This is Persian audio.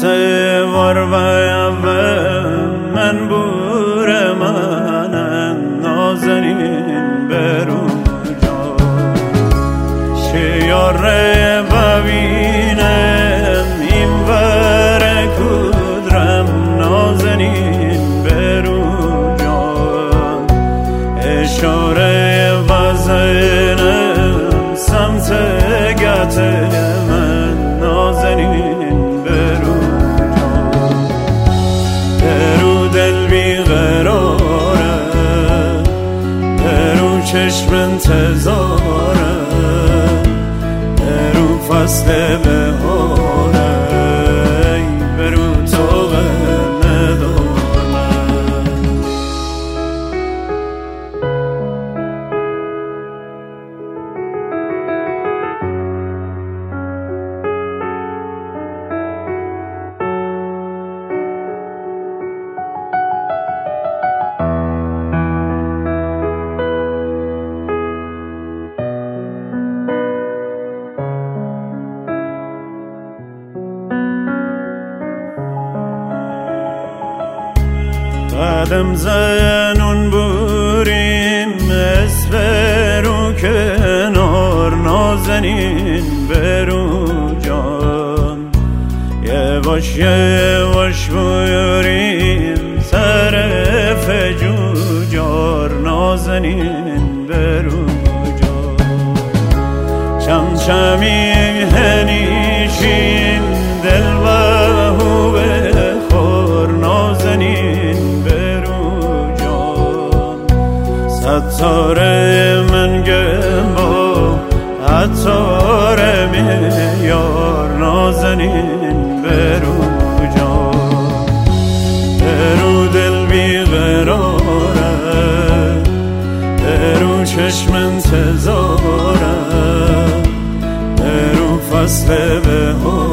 سوار و من بور من نازنین برو جا شیاره ببینم این ور کدرم نازنین برو جا اشاره بزنم سمت گت من نازنین چشم انتظاره برو فصل بهاره برو طوق نداره قدم زنون بوریم اسبرو کنار نازنین برو جان یواش یواش بوریم طرف جوجار نازنین برو جان چمچمی هنیشین دل و بخور نازنین عطار من گمبا عطار میار نازنین برو جا برو دل بیقراره برو چشم انتظاره برو فصل بهار